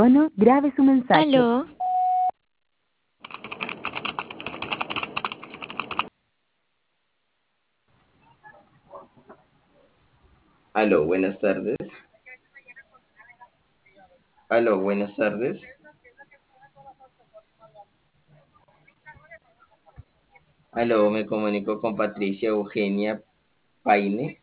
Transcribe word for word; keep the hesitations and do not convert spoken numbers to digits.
tono, grabe su mensaje. Aló, Aló, buenas tardes. Aló, buenas tardes. Aló, me comunico con Patricia Eugenia Paine.